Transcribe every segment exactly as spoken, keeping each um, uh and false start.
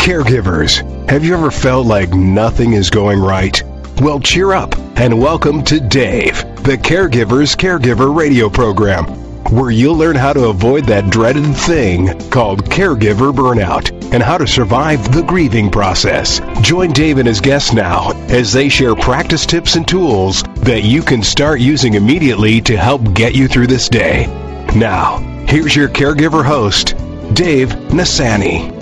Caregivers, have you ever felt like nothing is going right? Well, cheer up and welcome to Dave, the Caregiver's Caregiver radio program, where you'll learn how to avoid that dreaded thing called caregiver burnout and how to survive the grieving process. Join Dave and his guests now as they share practice tips and tools that you can start using immediately to help get you through this day. Now, here's your caregiver host, Dave Nasani.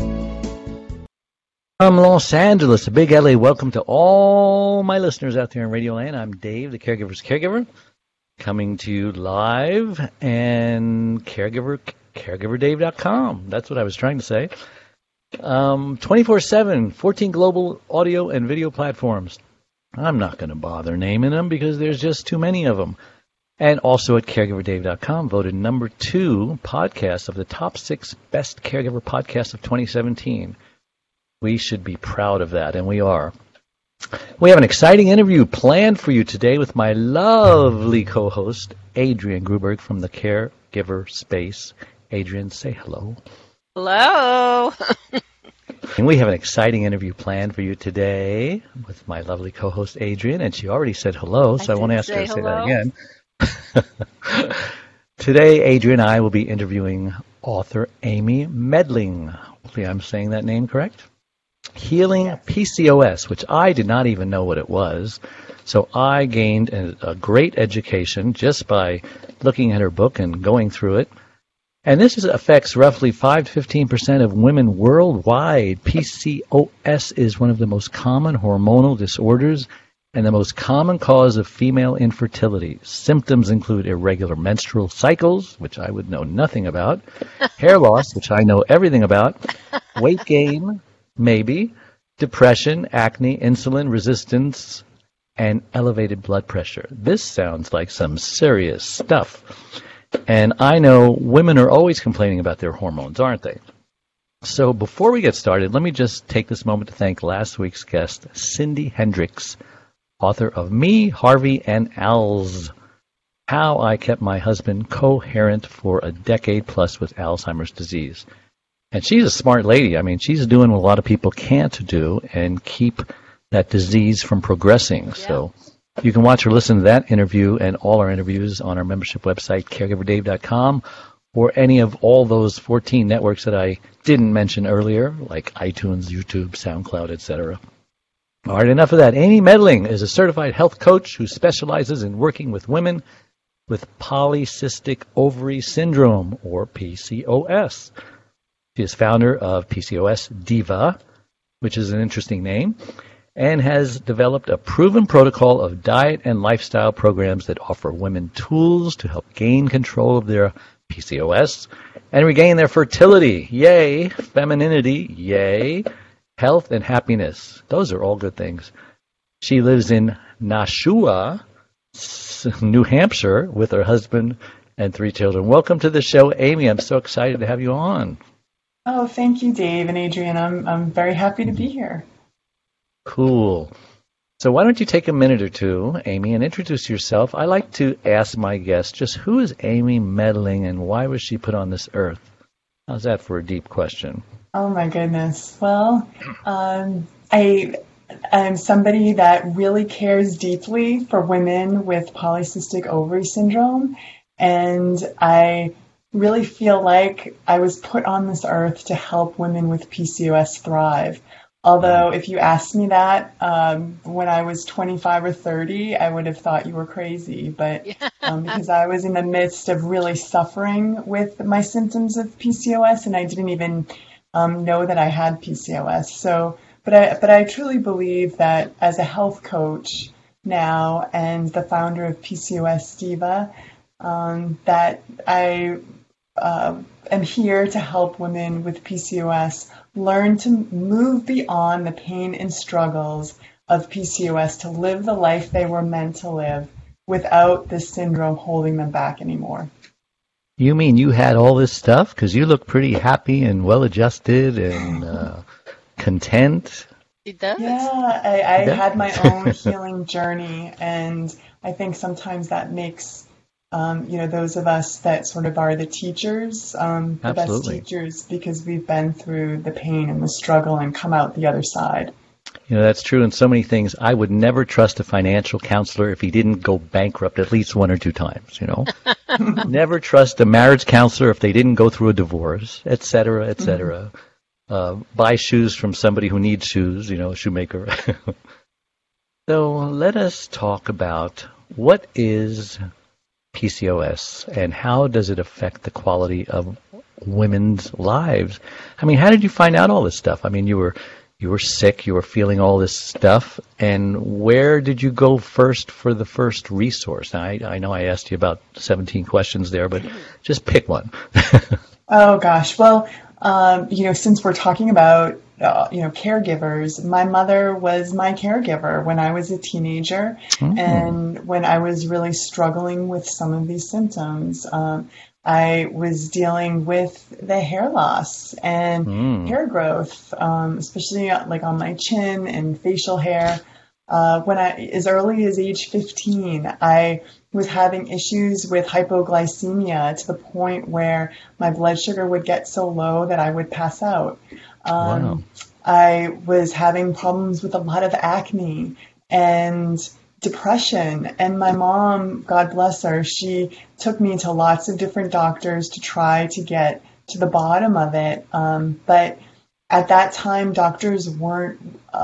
From Los Angeles, a big L A welcome to all my listeners out there in Radio Land. I'm Dave, the Caregiver's Caregiver, coming to you live and caregiver, caregiver dave dot com. That's what I was trying to say. Um, twenty-four seven, fourteen global audio and video platforms. I'm not going to bother naming them because there's just too many of them. And also at caregiver dave dot com, voted number two podcast of the top six best caregiver podcasts of twenty seventeen. We should be proud of that, and we are. We have an exciting interview planned for you today with my lovely co-host, Adrienne Gruberg from the Caregiver Space. Adrienne, say hello. Hello. And we have an exciting interview planned for you today with my lovely co-host, Adrienne, and she already said hello, so I, I won't ask her to say that again. Today, Adrienne and I will be interviewing author Amy Medling. Hopefully I'm saying that name correct. Healing P C O S, which I did not even know what it was. So I gained a, a great education just by looking at her book and going through it. And this is, affects roughly five to fifteen percent of women worldwide. P C O S is one of the most common hormonal disorders and the most common cause of female infertility. Symptoms include irregular menstrual cycles, which I would know nothing about, hair loss, which I know everything about, weight gain, maybe, depression, acne, insulin resistance, and elevated blood pressure. This sounds like some serious stuff. And I know women are always complaining about their hormones, aren't they? So before we get started, let me just take this moment to thank last week's guest, Cindy Hendricks, author of Me, Harvey, and Alz, How I Kept My Husband Coherent for a Decade Plus with Alzheimer's Disease. And she's a smart lady. I mean, she's doing what a lot of people can't do and keep that disease from progressing. Yeah. So you can watch or listen to that interview and all our interviews on our membership website, caregiver dave dot com, or any of all those fourteen networks that I didn't mention earlier, like iTunes, YouTube, SoundCloud, et cetera. All right, enough of that. Amy Medling is a certified health coach who specializes in working with women with polycystic ovary syndrome, or P C O S. She is founder of P C O S Diva, which is an interesting name, and has developed a proven protocol of diet and lifestyle programs that offer women tools to help gain control of their P C O S and regain their fertility. Yay! Femininity. Yay! Health and happiness. Those are all good things. She lives in Nashua, New Hampshire, with her husband and three children. Welcome to the show, Amy. I'm so excited to have you on. Oh, thank you, Dave and Adrienne. I'm I'm very happy to be here. Cool. So why don't you take a minute or two, Amy, and introduce yourself. I like to ask my guests just who is Amy Medling and why was she put on this earth? How's that for a deep question? Oh, my goodness. Well, um, I am somebody that really cares deeply for women with polycystic ovary syndrome, and I really feel like I was put on this earth to help women with P C O S thrive. Although if you asked me that um, when I was twenty-five or thirty, I would have thought you were crazy. But um, because I was in the midst of really suffering with my symptoms of P C O S, and I didn't even um, know that I had P C O S. So, but I, but I truly believe that as a health coach now and the founder of P C O S Diva, um, that I uh, am here to help women with P C O S learn to move beyond the pain and struggles of P C O S to live the life they were meant to live without this syndrome holding them back anymore. You mean you had all this stuff? Because you look pretty happy and well-adjusted and uh, content. It does. Yeah, I, I had my own healing journey, and I think sometimes that makes um, you know, those of us that sort of are the teachers, um, the Absolutely. best teachers, because we've been through the pain and the struggle and come out the other side. You know, that's true in so many things. I would never trust a financial counselor if he didn't go bankrupt at least one or two times, you know. Never trust a marriage counselor if they didn't go through a divorce, et cetera, et cetera. Mm-hmm. Uh, buy shoes from somebody who needs shoes, you know, a shoemaker. So let us talk about what is P C O S and how does it affect the quality of women's lives? I mean, how did you find out all this stuff? I mean, you were you were sick, you were feeling all this stuff, and where did you go first for the first resource? Now, I, I know I asked you about seventeen questions there, but just pick one. Oh, gosh. Well, um, you know, since we're talking about, uh, you know, caregivers, my mother was my caregiver when I was a teenager mm. and when I was really struggling with some of these symptoms. Um, I was dealing with the hair loss and mm. hair growth, um, especially like on my chin and facial hair. Uh, when I, as early as age fifteen, I was having issues with hypoglycemia to the point where my blood sugar would get so low that I would pass out. Um, wow. I was having problems with a lot of acne and depression. And my mom, God bless her, she took me to lots of different doctors to try to get to the bottom of it. Um, but at that time, doctors weren't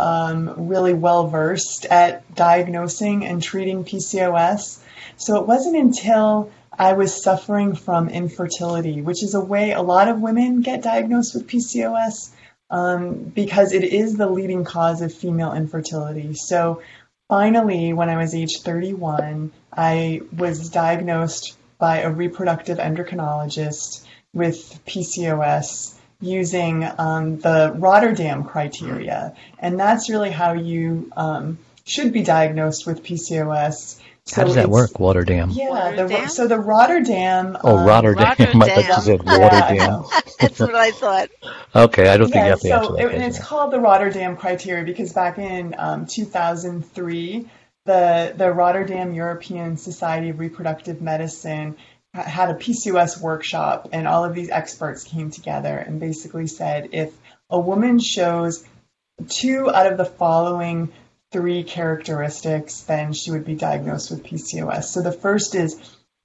um, really well versed at diagnosing and treating P C O S. So it wasn't until I was suffering from infertility, which is a way a lot of women get diagnosed with P C O S um, because it is the leading cause of female infertility. So finally, when I was age thirty-one, I was diagnosed by a reproductive endocrinologist with P C O S using um, the Rotterdam criteria. And that's really how you um, should be diagnosed with P C O S. So how does that work, Rotterdam? Yeah, Rotterdam? The, so the Rotterdam... Oh, um, Rotterdam. Rotterdam. I thought you said yeah, Rotterdam. That's what I thought. Okay, I don't think yeah, you have to so answer that. It, and it's called the Rotterdam criteria because back in um, two thousand three, the, the Rotterdam European Society of Reproductive Medicine had a P C O S workshop, and all of these experts came together and basically said if a woman shows two out of the following three characteristics, then she would be diagnosed with P C O S. So the first is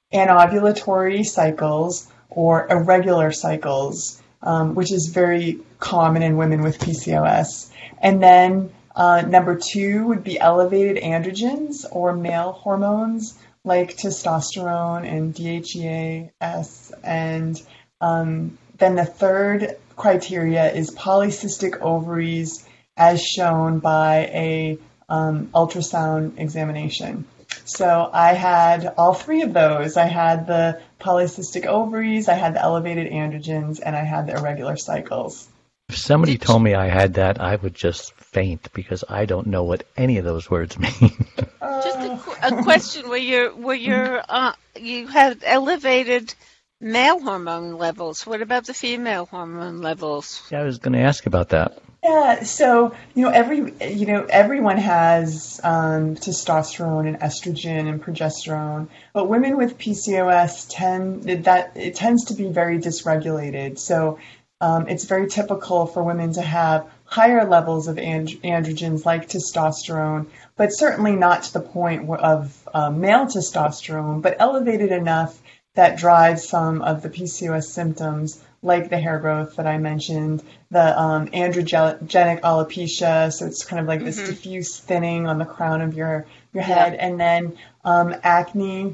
anovulatory cycles or irregular cycles, um, which is very common in women with P C O S. And then uh, number two would be elevated androgens or male hormones like testosterone and D H E A S. And um, then the third criteria is polycystic ovaries as shown by a um, ultrasound examination. So I had all three of those. I had the polycystic ovaries, I had the elevated androgens, and I had the irregular cycles. If somebody told me I had that, I would just faint because I don't know what any of those words mean. Just a, qu- a question: Were you were you uh, you had elevated male hormone levels? What about the female hormone levels? Yeah, I was going to ask about that. Yeah, so you know every you know everyone has um, testosterone and estrogen and progesterone, but women with P C O S tend that it tends to be very dysregulated. So um, it's very typical for women to have higher levels of and- androgens like testosterone, but certainly not to the point of uh, male testosterone, but elevated enough that drives some of the P C O S symptoms, like the hair growth that I mentioned, the um, androgenic alopecia, so it's kind of like mm-hmm. this diffuse thinning on the crown of your, your head, yeah. and then um, acne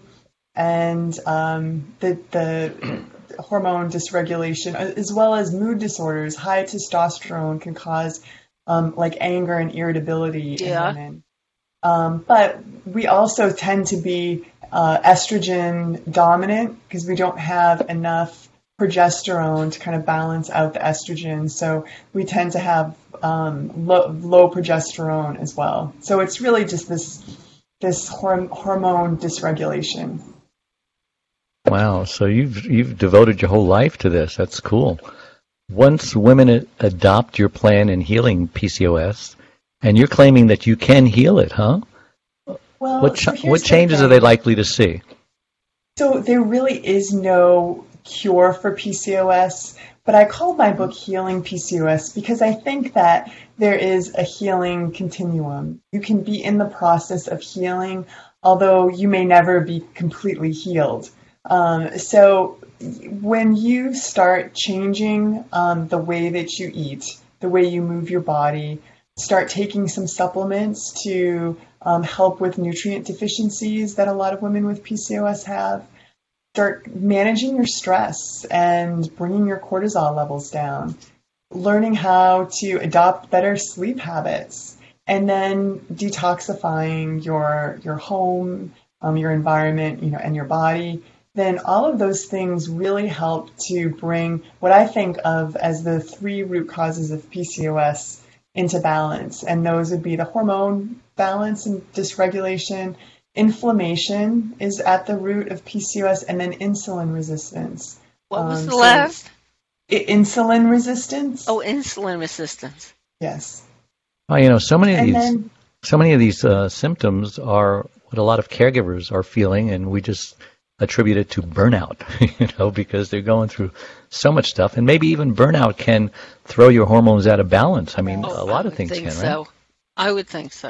and um, the, the hormone dysregulation, as well as mood disorders. High testosterone can cause um, like anger and irritability yeah. in women. Um, but we also tend to be uh, estrogen dominant because we don't have enough progesterone to kind of balance out the estrogen. So we tend to have um, low, low progesterone as well. So it's really just this this horm- hormone dysregulation. Wow. So you've you've devoted your whole life to this. That's cool. Once women a- adopt your plan in healing P C O S, and you're claiming that you can heal it, huh? Well, what ch- so what changes are they likely to see? So there really is no cure for P C O S, but I called my book Healing P C O S because I think that there is a healing continuum. You can be in the process of healing, although you may never be completely healed. Um, so when you start changing um, the way that you eat, the way you move your body, start taking some supplements to um, help with nutrient deficiencies that a lot of women with P C O S have, start managing your stress and bringing your cortisol levels down, learning how to adopt better sleep habits, and then detoxifying your your home, um, your environment, you know, and your body, then all of those things really help to bring what I think of as the three root causes of P C O S into balance. And those would be the hormone balance and dysregulation. Inflammation is at the root of P C O S, and then insulin resistance. What was um, the so last? I- insulin resistance. Oh, insulin resistance. Yes. Oh, you know, so many of And these, then, so many of these uh, symptoms are what a lot of caregivers are feeling, and we just attribute it to burnout, you know, because they're going through so much stuff, and maybe even burnout can throw your hormones out of balance. I mean, Oh, a lot I of things think can, so. right? I would think so.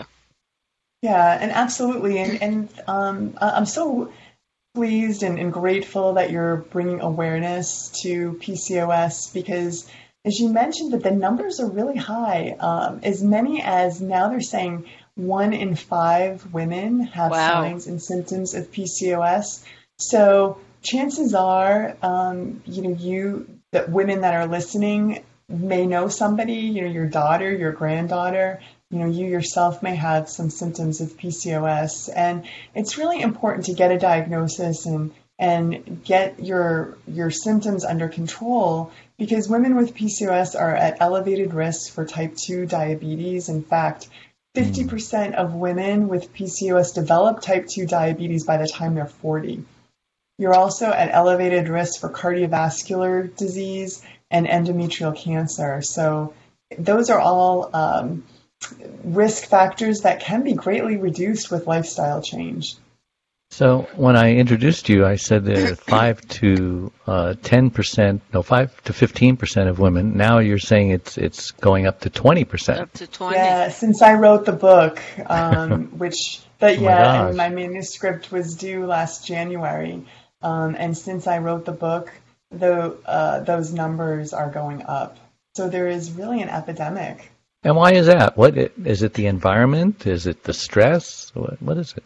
yeah, and absolutely. And, and um, I- I'm so pleased and, and grateful that you're bringing awareness to P C O S because, as you mentioned, that the numbers are really high. Um, as many as now they're saying one in five women have Wow. signs and symptoms of P C O S. So chances are, um, you know, you that women that are listening may know somebody, you know, your daughter, your granddaughter, you know, you yourself may have some symptoms of P C O S. And it's really important to get a diagnosis and and get your your symptoms under control because women with P C O S are at elevated risk for type two diabetes. In fact, fifty percent of women with P C O S develop type two diabetes by the time they're forty. You're also at elevated risk for cardiovascular disease and endometrial cancer. So those are all um, risk factors that can be greatly reduced with lifestyle change. So when I introduced you, I said there are five to uh, ten percent, no, five to fifteen percent of women. Now you're saying it's it's going up to twenty percent. Up to twenty. Yeah, since I wrote the book, um, which, but Oh my yeah, gosh. and my manuscript was due last January. Um, and since I wrote the book, the, uh, those numbers are going up. So there is really an epidemic. And why is that? What is it? The environment? Is it the stress? What, what is it?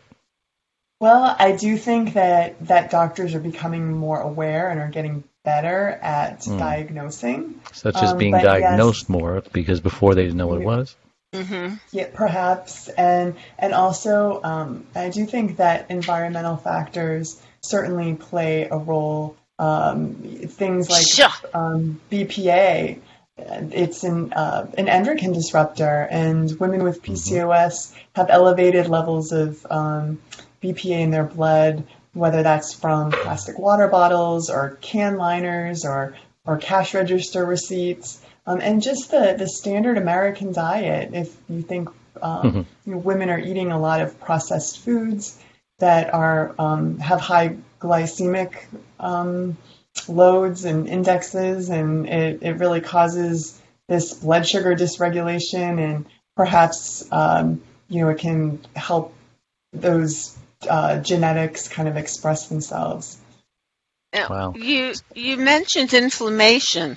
Well, I do think that, that doctors are becoming more aware and are getting better at Mm. diagnosing. Such as Um, being but diagnosed yes, more because before they didn't know what it was. Mm-hmm. yeah, perhaps, and and also um, I do think that environmental factors certainly play a role. Um, things like Sure. um, B P A, it's an uh, an endocrine disruptor, and women with P C O S have elevated levels of um, B P A in their blood, whether that's from plastic water bottles or can liners or or cash register receipts. Um, and just the, the standard American diet, if you think um, Mhm. you know, women are eating a lot of processed foods that are um, have high glycemic um, loads and indexes, and it, it really causes this blood sugar dysregulation, and perhaps um, you know it can help those uh, genetics kind of express themselves. Now, Wow. You you mentioned inflammation,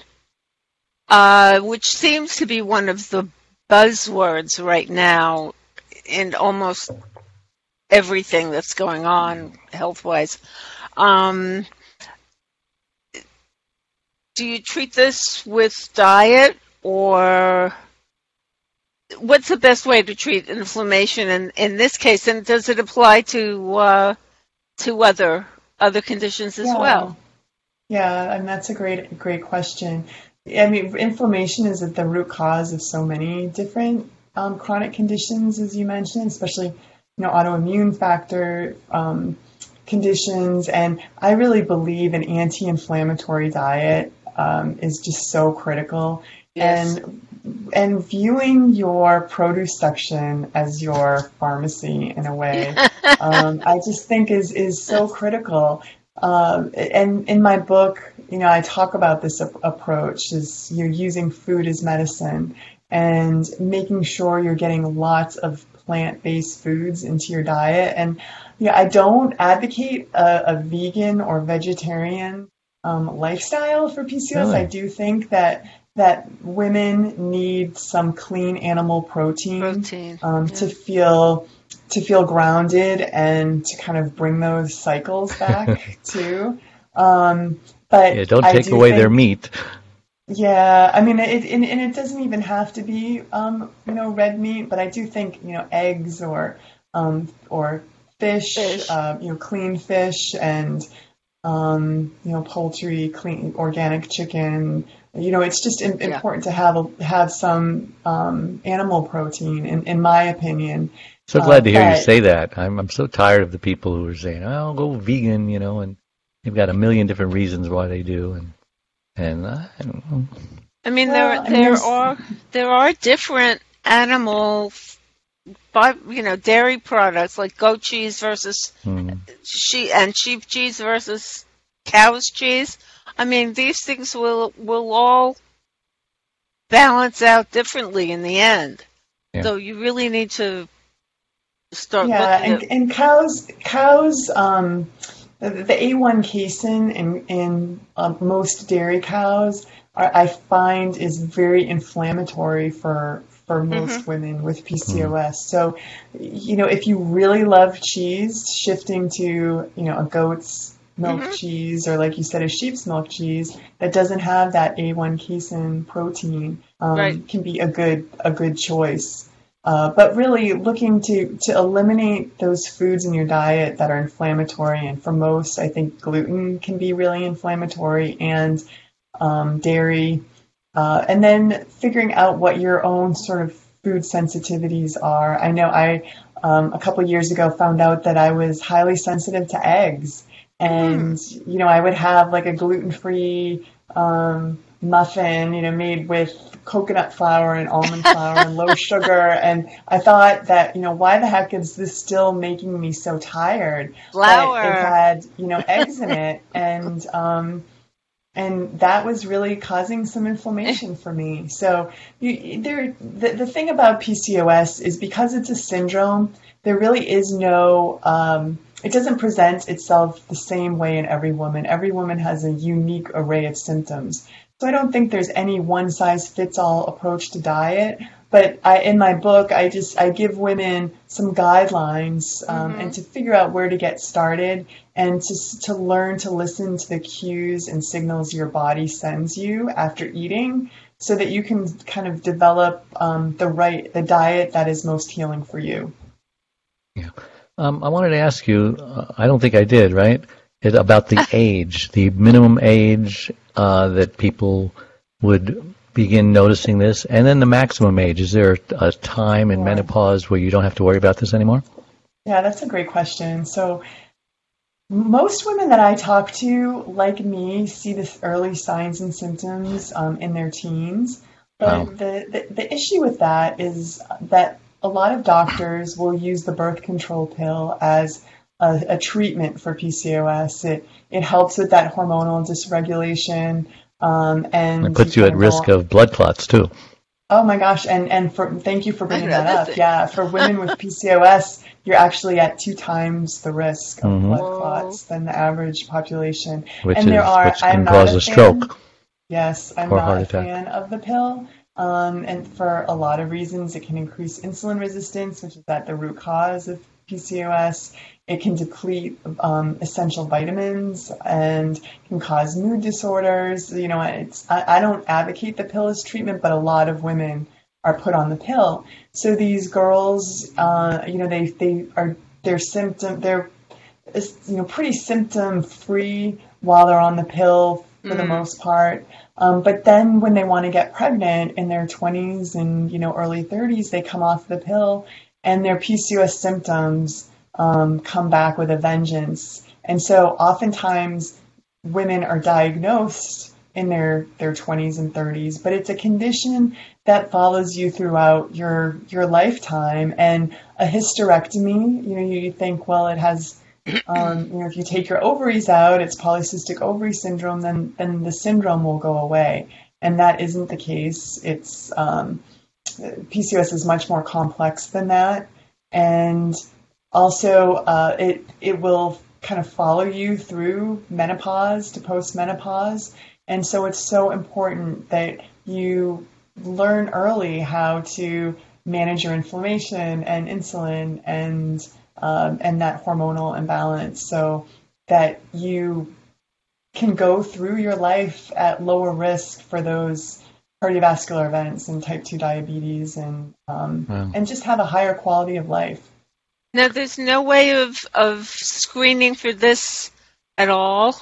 uh, which seems to be one of the buzzwords right now in almost everything that's going on health-wise. Um, do you treat this with diet, or what's the best way to treat inflammation in, in this case? And does it apply to uh, to other other conditions as Yeah. well? Yeah, and that's a great great question. I mean, inflammation is at the root cause of so many different um, chronic conditions, as you mentioned, especially you know autoimmune factor um, conditions. And I really believe an anti-inflammatory diet um, is just so critical. Yes. And and viewing your produce section as your pharmacy in a way, um, I just think is is so critical. Um, and in my book, you know, I talk about this ap- approach is you're using food as medicine and making sure you're getting lots of plant-based foods into your diet. And yeah, I don't advocate a, a vegan or vegetarian um, lifestyle for P C O S. Really? I do think that that women need some clean animal protein, Protein, um, yeah. to feel to feel grounded and to kind of bring those cycles back too. Um, but Yeah, don't I take do away think, their meat. Yeah, I mean, it, and, and it doesn't even have to be, um, you know, red meat, but I do think, you know, eggs or, um, or fish, Fish. Uh, you know, clean fish and, um, you know, poultry, clean, organic chicken. You know, it's just im- Yeah. important to have a, have some um, animal protein, in, in my opinion. So glad to hear you but- say that. I'm I'm so tired of the people who are saying, "Oh, I'll go vegan," you know, and they've got a million different reasons why they do, and and I don't know. I mean, Well, there I mean, there there's- are there are different animal, but you know, dairy products like goat cheese versus Hmm. sheep and sheep cheese versus cow's cheese. I mean, these things will will all balance out differently in the end. Yeah. So you really need to start Yeah, looking and, at. and cows, cows, um, the, the A one casein in, in uh, most dairy cows, are, I find is very inflammatory for for most women with P C O S. So, you know, if you really love cheese, shifting to, you know, a goat's milk Mhm. cheese, or like you said, a sheep's milk cheese that doesn't have that A one casein protein, um, Right. can be a good a good choice. Uh, but really looking to, to eliminate those foods in your diet that are inflammatory. And for most, I think gluten can be really inflammatory, and um, dairy. Uh, and then figuring out what your own sort of food sensitivities are. I know I, um, a couple years ago, found out that I was highly sensitive to eggs. And, you know, I would have like a gluten-free um, muffin, you know, made with coconut flour and almond flour and low sugar. And I thought that, you know, why the heck is this still making me so tired? Flour. But it had, you know, eggs in it. And, um, and that was really causing some inflammation for me. So you, there, the, the thing about P C O S is because it's a syndrome, there really is no, um, it doesn't present itself the same way in every woman. Every woman has a unique array of symptoms. So I don't think there's any one-size-fits-all approach to diet. But I, in my book, I just I give women some guidelines um, Mhm. and to figure out where to get started and to to learn to listen to the cues and signals your body sends you after eating, so that you can kind of develop um, the right the diet that is most healing for you. Yeah. Um, I wanted to ask you, uh, I don't think I did, right? It, about the age, the minimum age uh, that people would begin noticing this, and then the maximum age. Is there a time in Sure. menopause where you don't have to worry about this anymore? Yeah, that's a great question. So most women that I talk to, like me, see the early signs and symptoms um, in their teens. But Wow. the, the, the issue with that is that a lot of doctors will use the birth control pill as a, a treatment for P C O S. It, it helps with that hormonal dysregulation. Um, and It puts you at can risk go- of blood clots, too. Oh my gosh, and, and for thank you for bringing that Another up. thing. Yeah, for women with P C O S, you're actually at two times the risk of Mhm. blood Whoa. clots than the average population. Which and is there are, which I'm can not cause a a fan- stroke. Yes, I'm or not heart a attack. fan of the pill. Um, and for a lot of reasons, it can increase insulin resistance, which is at the root cause of P C O S. It can deplete um, essential vitamins and can cause mood disorders. You know, it's I, I don't advocate the pill as treatment, but a lot of women are put on the pill. So these girls, uh, you know, they they are they're symptom they're you know pretty symptom free while they're on the pill for the Mm. most part. Um, but then when they want to get pregnant in their twenties and you know early thirties, they come off the pill and their P C O S symptoms um, come back with a vengeance. And so oftentimes women are diagnosed in their, their twenties and thirties, but it's a condition that follows you throughout your your lifetime. And a hysterectomy, you know, you think, well, it has um, you know, if you take your ovaries out, it's polycystic ovary syndrome, then then the syndrome will go away. And that isn't the case. It's um, P C O S is much more complex than that, and also uh, it it will kind of follow you through menopause to postmenopause. And so it's so important that you learn early how to manage your inflammation and insulin and um, and that hormonal imbalance, so that you can go through your life at lower risk for those cardiovascular events and type two diabetes, and um, wow. and just have a higher quality of life. Now, there's no way of of screening for this at all.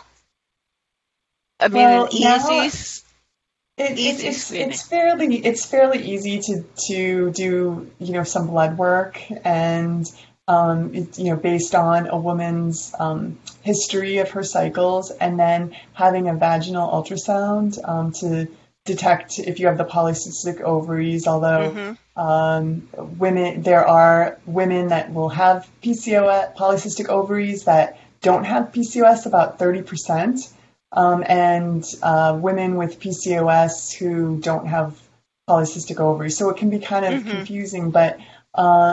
I mean, well, an now, easy, it, easy it's, screening. It's fairly it's fairly easy to to do you know some blood work, and um, it, you know based on a woman's um, history of her cycles, and then having a vaginal ultrasound um, to detect if you have the polycystic ovaries. Although mm-hmm. um, women, there are women that will have P C O S, polycystic ovaries, that don't have P C O S, about thirty percent, um, and uh, women with P C O S who don't have polycystic ovaries. So it can be kind of mm-hmm. confusing, but uh,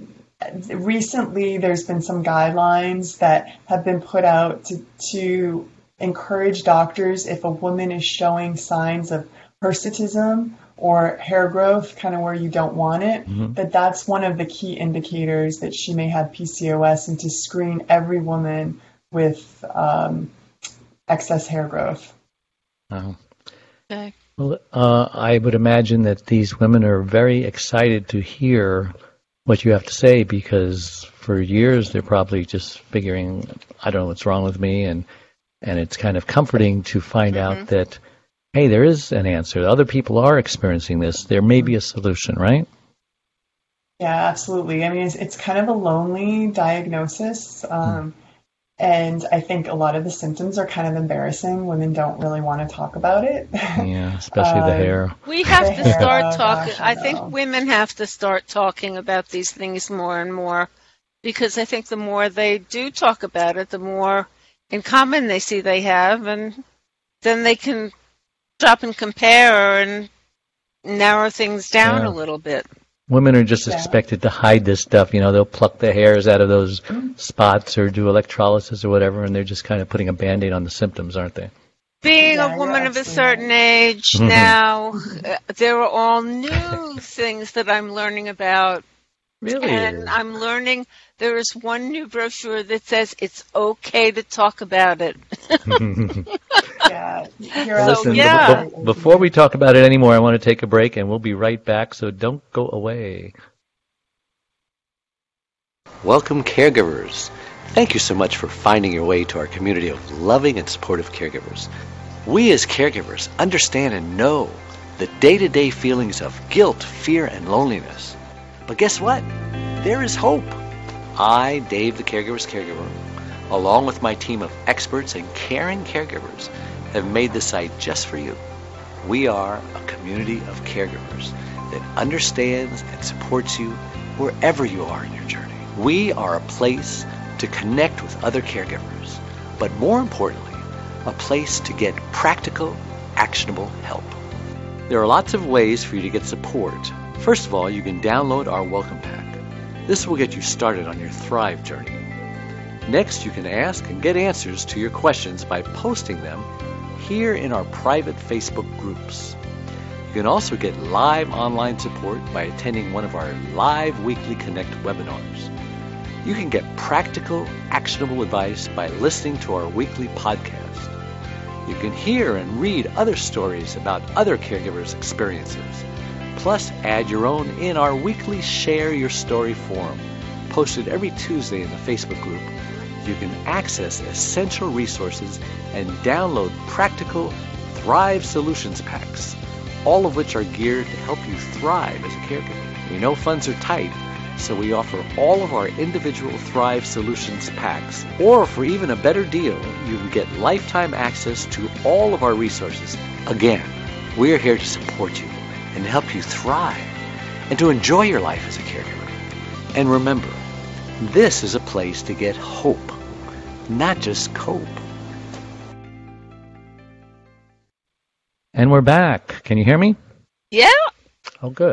recently there's been some guidelines that have been put out to, to encourage doctors, if a woman is showing signs of hirsutism or hair growth, kind of where you don't want it, mm-hmm. that that's one of the key indicators that she may have P C O S, and to screen every woman with um, excess hair growth. Oh. Okay. Well, uh, I would imagine that these women are very excited to hear what you have to say, because for years they're probably just figuring, I don't know what's wrong with me, and and it's kind of comforting to find mm-hmm. out that, hey, there is an answer. Other people are experiencing this. There may be a solution, right? Yeah, absolutely. I mean, it's, it's kind of a lonely diagnosis. Um, mm. And I think a lot of the symptoms are kind of embarrassing. Women don't really want to talk about it. Yeah, especially um, the hair. We have to hair, start oh, talking. Gosh, I, I think women have to start talking about these things more and more, because I think the more they do talk about it, the more in common they see they have, and then they can stop and compare and narrow things down yeah. a little bit. Women are just yeah. expected to hide this stuff. You know, they'll pluck the hairs out of those spots or do electrolysis or whatever, and they're just kind of putting a Band-Aid on the symptoms, aren't they? Being yeah, a woman of a certain age now, uh, there are all new things that I'm learning about. Really? And I'm learning there is one new brochure that says it's okay to talk about it. yeah. Well, listen, yeah. b- b- before we talk about it anymore, I want to take a break, and we'll be right back, so don't go away. Welcome, caregivers. Thank you so much for finding your way to our community of loving and supportive caregivers. We as caregivers understand and know the day-to-day feelings of guilt, fear, and loneliness. But guess what? There is hope. I, Dave the Caregiver's Caregiver, along with my team of experts and caring caregivers, have made this site just for you. We are a community of caregivers that understands and supports you wherever you are in your journey. We are a place to connect with other caregivers, but more importantly, a place to get practical, actionable help. There are lots of ways for you to get support. First of all, you can download our welcome pack. This will get you started on your Thrive journey. Next, you can ask and get answers to your questions by posting them here in our private Facebook groups. You can also get live online support by attending one of our live weekly Connect webinars. You can get practical, actionable advice by listening to our weekly podcast. You can hear and read other stories about other caregivers' experiences. Plus, add your own in our weekly Share Your Story forum, posted every Tuesday in the Facebook group. You can access essential resources and download practical Thrive Solutions packs, all of which are geared to help you thrive as a caregiver. We know funds are tight, so we offer all of our individual Thrive Solutions packs, or for even a better deal, you can get lifetime access to all of our resources. Again, we are here to support you and help you thrive and to enjoy your life as a caregiver. And remember, this is a place to get hope not just cope. And we're back. Can you hear me? Yeah. Oh, good.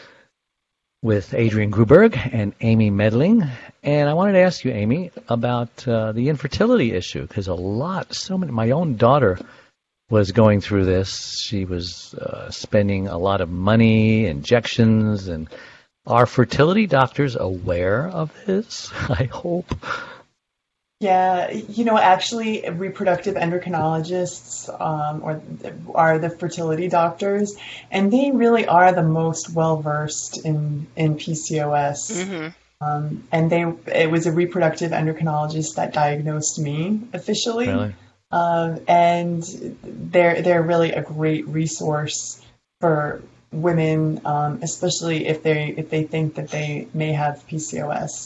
With Adrienne Gruberg and Amy Medling. And I wanted to ask you, Amy, about uh, the infertility issue, because a lot, so many, my own daughter was going through this. She was uh, spending a lot of money, injections, and are fertility doctors aware of this? I hope. Yeah, you know, actually, reproductive endocrinologists um, or are the fertility doctors, and they really are the most well-versed in, in P C O S. Mm-hmm. Um, and they it was a reproductive endocrinologist that diagnosed me officially. Really? Um, and they're, they're really a great resource for women, um, especially if they if they think that they may have P C O S.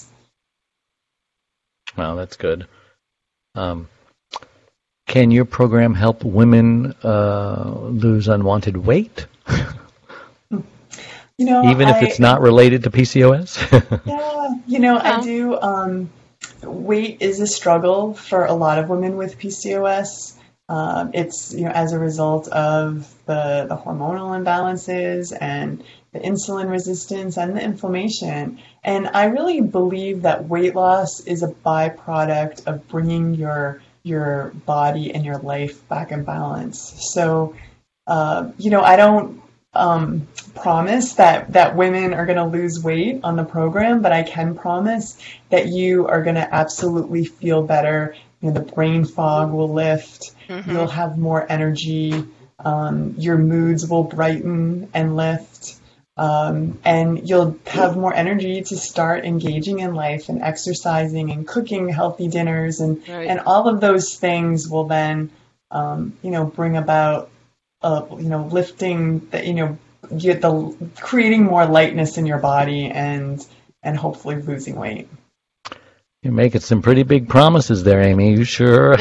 Well, that's good. Um, can your program help women uh, lose unwanted weight? You know, even if I, it's not related to P C O S? Yeah, you know, I do. Um, weight is a struggle for a lot of women with P C O S. Um, it's, you know, as a result of the, the hormonal imbalances and the insulin resistance and the inflammation. And I really believe that weight loss is a byproduct of bringing your your body and your life back in balance. So, uh, you know, I don't um, promise that, that women are going to lose weight on the program, but I can promise that you are going to absolutely feel better. You know, the brain fog will lift. Mm-hmm. You'll have more energy. Um, your moods will brighten and lift. Um, and you'll have more energy to start engaging in life and exercising and cooking healthy dinners. And, right. and all of those things will then, um, you know, bring about, uh, you know, lifting, the, you know, get the creating more lightness in your body and and hopefully losing weight. You're making some pretty big promises there, Amy. You sure?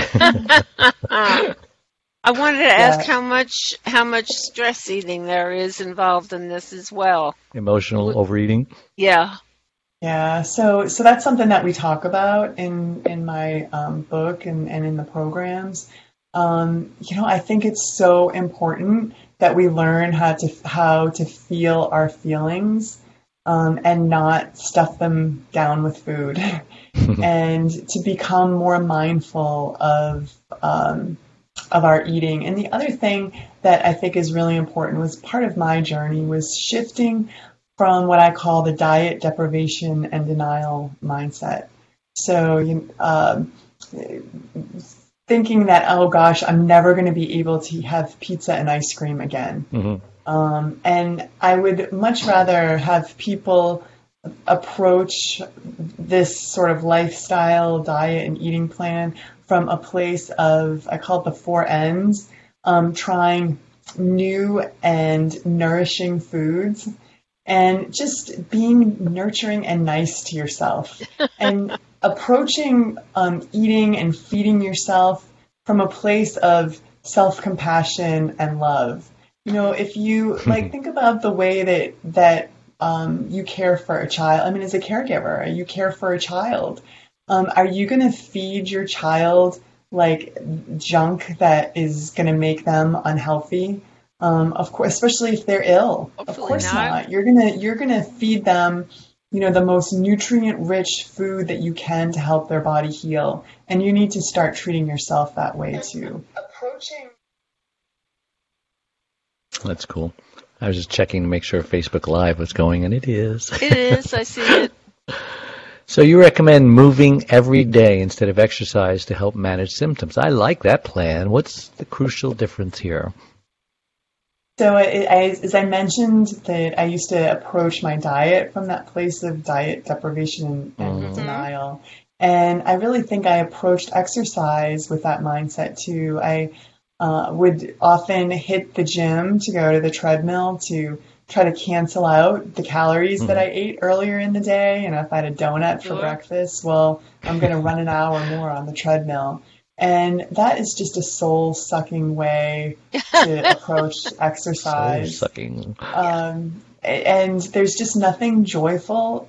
I wanted to ask yeah. how much how much stress eating there is involved in this as well. Emotional overeating? Yeah. Yeah, so so that's something that we talk about in, in my um, book and, and in the programs. Um, you know, I think it's so important that we learn how to how to feel our feelings um, and not stuff them down with food, and to become more mindful of um, of our eating. And the other thing that I think is really important was part of my journey was shifting from what I call the diet deprivation and denial mindset. So you uh, thinking that, oh gosh, I'm never going to be able to have pizza and ice cream again. Mm-hmm. Um, and I would much rather have people approach this sort of lifestyle, diet, and eating plan from a place of, I call it the four N's, um, trying new and nourishing foods and just being nurturing and nice to yourself and approaching um, eating and feeding yourself from a place of self-compassion and love. You know, if you like think about the way that that um, you care for a child. I mean, as a caregiver, you care for a child. Um, are you going to feed your child like junk that is going to make them unhealthy? Um, of course, especially if they're ill. Hopefully of course not. not. You're gonna you're gonna feed them, you know, the most nutrient-rich food that you can to help their body heal, and you need to start treating yourself that way too. Approaching. That's cool. I was just checking to make sure Facebook Live was going, and it is. It is. I see it. So you recommend moving every day instead of exercise to help manage symptoms. I like that plan. What's the crucial difference here? So I, I, as I mentioned, that I used to approach my diet from that place of diet deprivation and mm-hmm. denial. And I really think I approached exercise with that mindset too. I uh, would often hit the gym to go to the treadmill to try to cancel out the calories mm-hmm. that I ate earlier in the day. You know, if I had a donut for sure. breakfast, well, I'm going to run an hour more on the treadmill. And that is just a soul-sucking way to approach exercise. Soul-sucking. Um, and there's just nothing joyful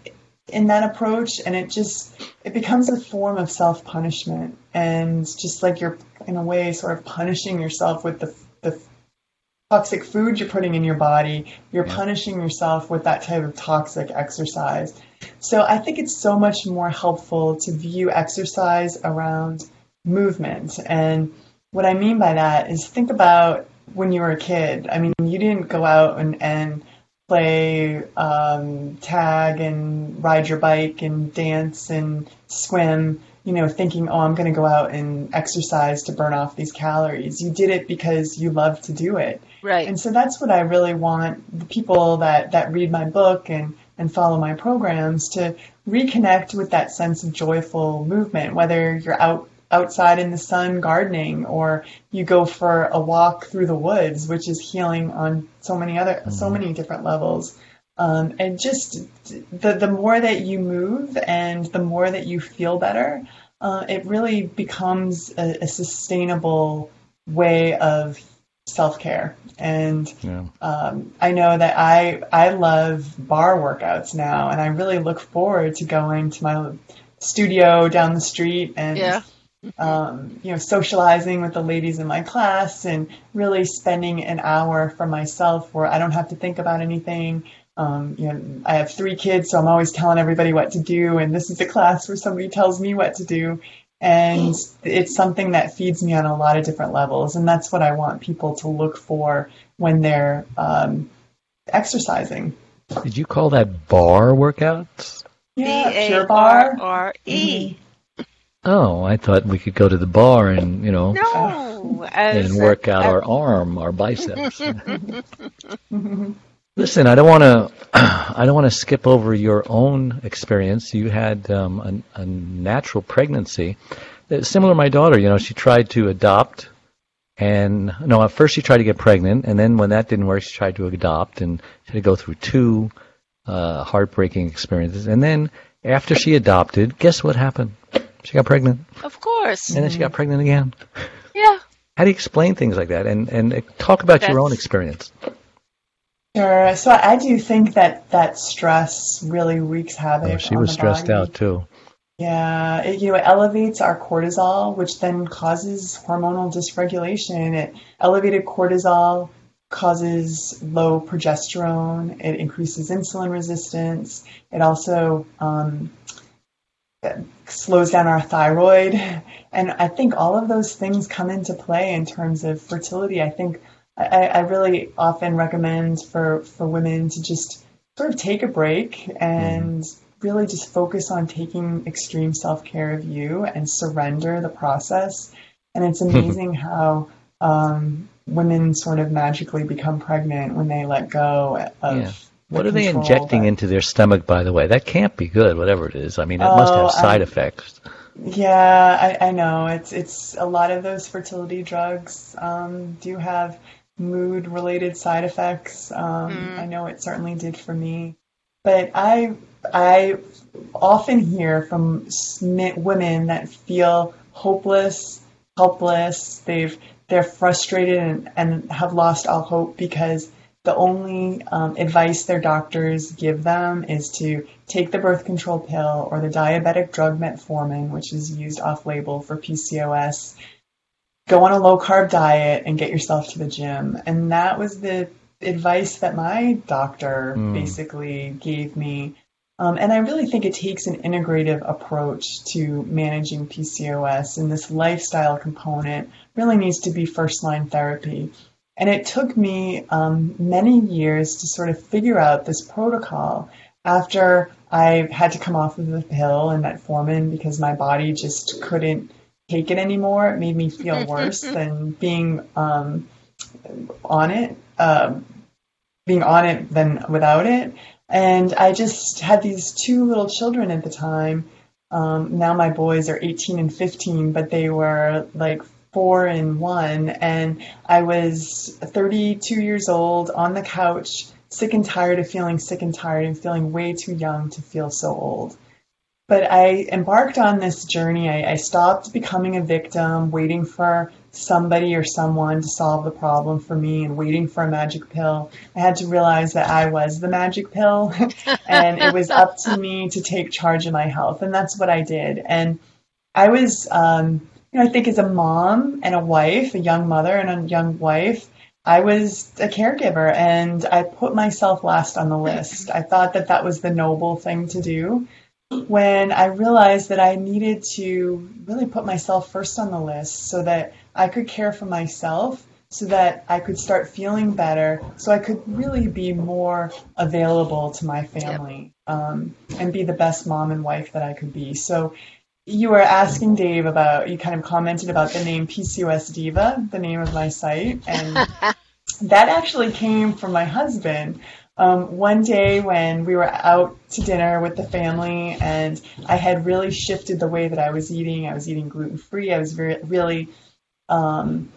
in that approach, and it just, it becomes a form of self-punishment. And just like you're, in a way, sort of punishing yourself with the, the toxic food you're putting in your body, you're yeah. punishing yourself with that type of toxic exercise. So I think it's so much more helpful to view exercise around movement. And what I mean by that is, think about when you were a kid. I mean, you didn't go out and, and play um, tag and ride your bike and dance and swim, you know, thinking, oh, I'm going to go out and exercise to burn off these calories. You did it because you love to do it. Right. And so that's what I really want the people that, that read my book and, and follow my programs to reconnect with that sense of joyful movement, whether you're out outside in the sun gardening, or you go for a walk through the woods, which is healing on so many other, mm-hmm. so many different levels. Um, and just the, the more that you move and the more that you feel better, uh, it really becomes a, a sustainable way of self-care. And yeah. um, I know that I, I love bar workouts now, and I really look forward to going to my studio down the street and yeah. Um, you know, socializing with the ladies in my class and really spending an hour for myself where I don't have to think about anything. Um, you know, I have three kids, so I'm always telling everybody what to do. And this is a class where somebody tells me what to do. And it's something that feeds me on a lot of different levels. And that's what I want people to look for when they're um, exercising. Did you call that bar workouts? Yeah, Pure Barre. B A R R E. Mm-hmm. Oh, I thought we could go to the bar and, you know, no, and work out our arm, our biceps. Listen, I don't want to, I don't want to skip over your own experience. You had um, a, a natural pregnancy, similar to my daughter. You know, she tried to adopt, and no, at first she tried to get pregnant, and then when that didn't work, she tried to adopt, and she had to go through two uh, heartbreaking experiences. And then after she adopted, guess what happened? She got pregnant. Of course. And then she got pregnant again. Yeah. How do you explain things like that? And and talk about That's... your own experience. Sure. So I do think that that stress really wreaks havoc. Oh, she on was the stressed body. out too. Yeah. It, you know, it elevates our cortisol, which then causes hormonal dysregulation. It elevated cortisol causes low progesterone. It increases insulin resistance. It also um, slows down our thyroid. And I think all of those things come into play in terms of fertility. I think I, I really often recommend for, for women to just sort of take a break and mm. really just focus on taking extreme self-care of you and surrender the process. And it's amazing how um, women sort of magically become pregnant when they let go of yeah. What are they injecting that, into their stomach, by the way? That can't be good, whatever it is. I mean, it oh, must have side I, effects. Yeah, I, I know. It's it's a lot of those fertility drugs um, do have mood-related side effects. Um, mm. I know it certainly did for me. But I I often hear from women that feel hopeless, helpless. They've they're frustrated and, and have lost all hope because the only um, advice their doctors give them is to take the birth control pill or the diabetic drug metformin, which is used off-label for P C O S. Go on a low-carb diet and get yourself to the gym. And that was the advice that my doctor mm. basically gave me. Um, and I really think it takes an integrative approach to managing P C O S, and this lifestyle component really needs to be first-line therapy. And it took me um, many years to sort of figure out this protocol after I had to come off of the pill and metformin because my body just couldn't take it anymore. It made me feel worse than being um, on it, uh, being on it than without it. And I just had these two little children at the time. Um, now my boys are eighteen and fifteen, but they were like four and one, and I was thirty-two years old on the couch, sick and tired of feeling sick and tired and feeling way too young to feel so old. But I embarked on this journey. I, I stopped becoming a victim, waiting for somebody or someone to solve the problem for me and waiting for a magic pill. I had to realize that I was the magic pill and it was up to me to take charge of my health. And that's what I did. And I was, um, you know, I think as a mom and a wife, a young mother and a young wife, I was a caregiver and I put myself last on the list. I thought that that was the noble thing to do, when I realized that I needed to really put myself first on the list so that I could care for myself, so that I could start feeling better, so I could really be more available to my family, um, and be the best mom and wife that I could be. So you were asking Dave about, you kind of commented about the name P C O S Diva, the name of my site, and that actually came from my husband. Um, one day when we were out to dinner with the family and I had really shifted the way that I was eating. I was eating gluten-free. I was very, really um,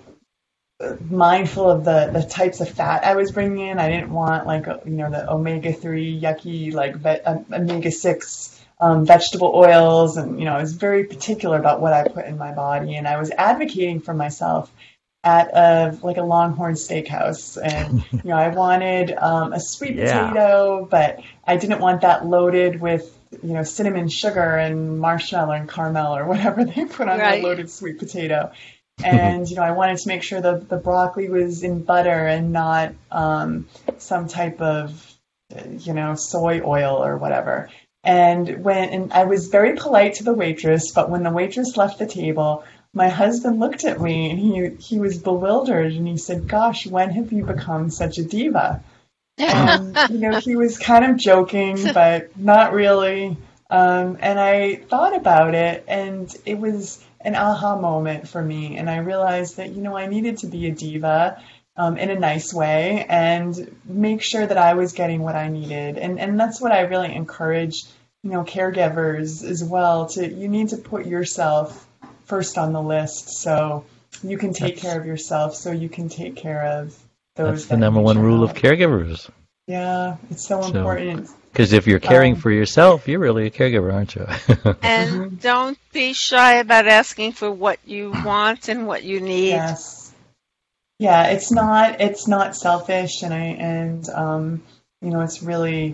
mindful of the, the types of fat I was bringing in. I didn't want like, you know, the omega three yucky, like ve- omega six um, vegetable oils. And, you know, I was very particular about what I put in my body. And I was advocating for myself at a like a Longhorn Steakhouse, and you know I wanted um, a sweet yeah. potato, but I didn't want that loaded with you know cinnamon sugar and marshmallow and caramel or whatever they put on right. the loaded sweet potato. And you know I wanted to make sure the the broccoli was in butter and not um, some type of you know soy oil or whatever. And when and I was very polite to the waitress, but when the waitress left the table, my husband looked at me and he he was bewildered and he said, "Gosh, when have you become such a diva?" And you know, he was kind of joking, but not really. Um, and I thought about it, and it was an aha moment for me. And I realized that you know I needed to be a diva um, in a nice way and make sure that I was getting what I needed. And and that's what I really encourage you know caregivers as well. To you need to put yourself first on the list so you can take that's, care of yourself, so you can take care of those. That's the number one rule of caregivers. Yeah, it's so, so important. Because if you're caring um, for yourself, you're really a caregiver, aren't you? And don't be shy about asking for what you want and what you need. Yes. Yeah, it's not it's not selfish, and I and um, you know it's really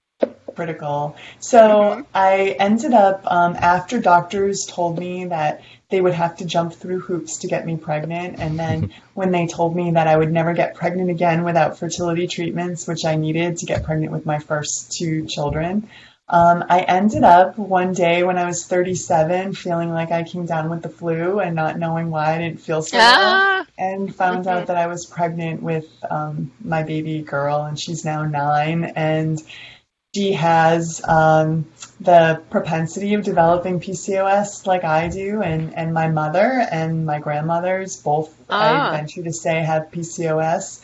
critical. So mm-hmm. I ended up um, after doctors told me that they would have to jump through hoops to get me pregnant. And then when they told me that I would never get pregnant again without fertility treatments, which I needed to get pregnant with my first two children, um, I ended up one day when I was thirty-seven feeling like I came down with the flu and not knowing why I didn't feel so ah. well, and found out that I was pregnant with um, my baby girl, and she's now nine. And she has um, the propensity of developing P C O S like I do, and, and my mother and my grandmothers both, ah. I venture to say, have P C O S.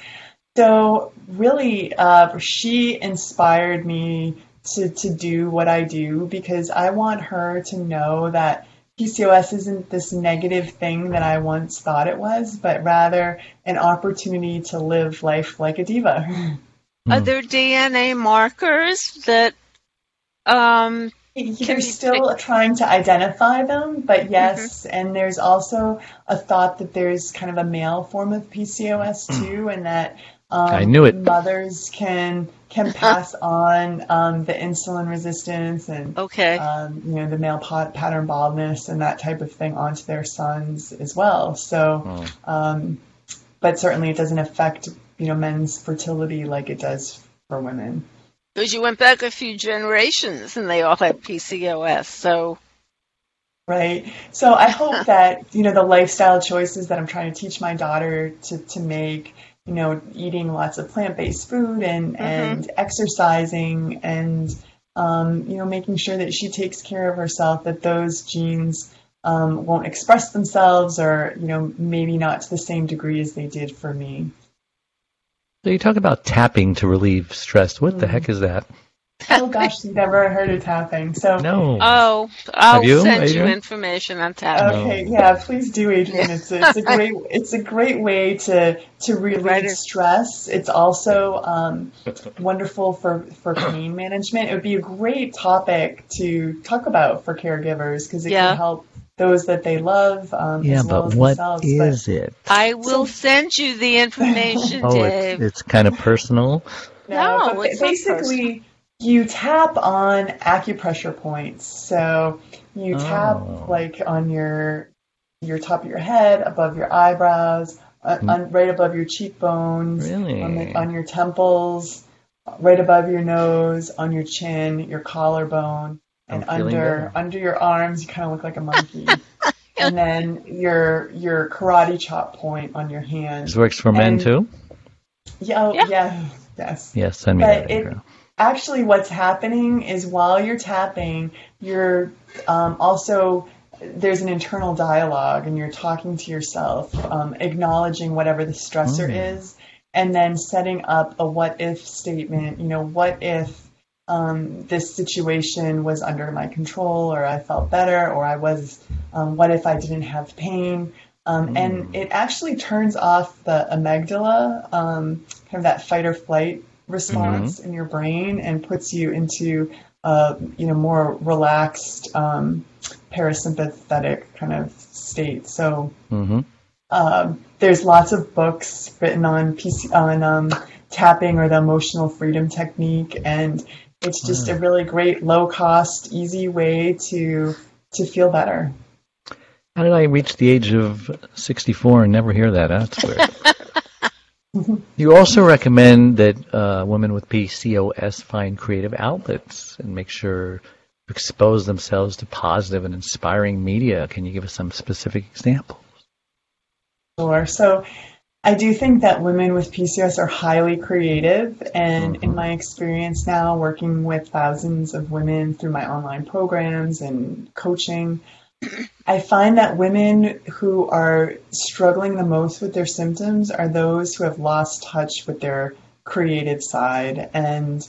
So really, uh, she inspired me to, to do what I do, because I want her to know that P C O S isn't this negative thing that I once thought it was, but rather an opportunity to live life like a diva. Are there D N A markers that um, you're still picked? Trying to identify them, but yes, mm-hmm. and there's also a thought that there's kind of a male form of P C O S too, and that um, I knew it. mothers can can pass on um, the insulin resistance and okay. um, you know the male pot, pattern baldness and that type of thing onto their sons as well. So, oh. um, but certainly it doesn't affect you know, men's fertility like it does for women. Because you went back a few generations and they all had P C O S, so. Right. So I hope that, you know, the lifestyle choices that I'm trying to teach my daughter to, to make, you know, eating lots of plant-based food and, mm-hmm. and exercising and, um, you know, making sure that she takes care of herself, that those genes um, won't express themselves or, you know, maybe not to the same degree as they did for me. So you talk about tapping to relieve stress. What mm. the heck is that? Oh gosh, you've never heard of tapping. So no. Oh, I'll you, send Adrian? you information on tapping. Okay, no. yeah, please do, Adrian. It's a, it's a great it's a great way to to relieve right. stress. It's also um, wonderful for for pain management. It would be a great topic to talk about for caregivers because it yeah. can help those that they love. Um, yeah, as well but as what themselves. is but, it? I will so, send you the information, oh, Dave. it's, it's kind of personal. No, no, but it's not basically, you tap on acupressure points. So you tap Oh. like on your your top of your head, above your eyebrows, on, on, right above your cheekbones, Really? on, the, on your temples, right above your nose, on your chin, your collarbone, and I'm feeling under better. under your arms. You kind of look like a monkey. And then your your karate chop point on your hand. This works for men And- too? Yeah, oh, Yeah. yeah, yes. Yes, send me But that. it, Andrew. actually, what's happening is while you're tapping, you're um, also there's an internal dialogue, and you're talking to yourself, um, acknowledging whatever the stressor Mm. is, and then setting up a what if statement. You know, what if um, this situation was under my control, or I felt better, or I was. Um, what if I didn't have pain? Um, and it actually turns off the amygdala, um, kind of that fight or flight response in your brain, and puts you into a you know more relaxed um, parasympathetic kind of state. So Mm-hmm. um, there's lots of books written on P C, on um, tapping or the emotional freedom technique, and it's just a really great, low cost, easy way to to feel better. How did I reach the age of sixty-four and never hear that? That's weird. You also recommend that uh, women with P C O S find creative outlets and make sure to expose themselves to positive and inspiring media. Can you give us some specific examples? Sure. So I do think that women with P C O S are highly creative, and Mhm. in my experience now, working with thousands of women through my online programs and coaching, I find that women who are struggling the most with their symptoms are those who have lost touch with their creative side. And,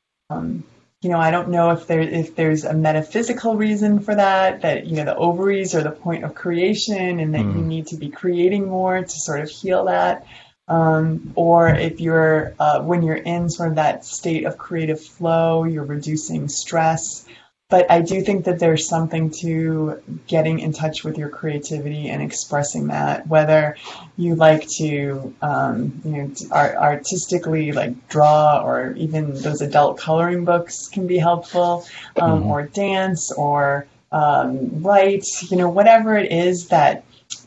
um, you know, I don't know if there if there's a metaphysical reason for that, that, you know, the ovaries are the point of creation and that Mm. you need to be creating more to sort of heal that. Um, or if you're, uh, when you're in sort of that state of creative flow, you're reducing stress. But I do think that there's something to getting in touch with your creativity and expressing that, whether you like to, um, you know, art- artistically like draw, or even those adult coloring books can be helpful, um, Mhm. or dance, or um, write, you know, whatever it is that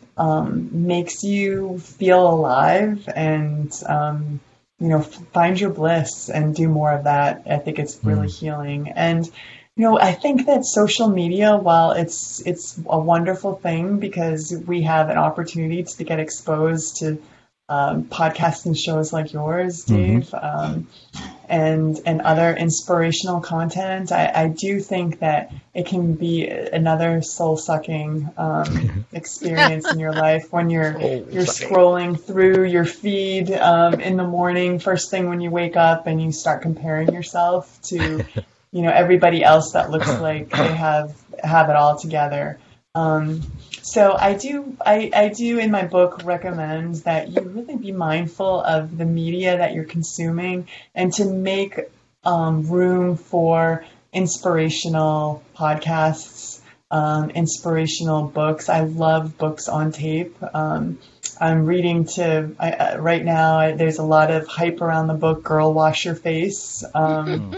um, makes you feel alive and, um, you know, f- find your bliss and do more of that. I think it's really Mm. healing. And you know, I think that social media, while it's it's a wonderful thing because we have an opportunity to get exposed to um, podcasts and shows like yours, Dave, um, and and other inspirational content, I, I do think that it can be another soul-sucking um, experience in your life when you're you're scrolling through your feed um, in the morning, first thing when you wake up, and you start comparing yourself to you know everybody else that looks like they have have it all together. Um, so I do I, I do in my book recommend that you really be mindful of the media that you're consuming and to make um, room for inspirational podcasts, um, inspirational books. I love books on tape. Um, I'm reading to I, uh, right now. I, there's a lot of hype around the book "Girl, Wash Your Face." Um,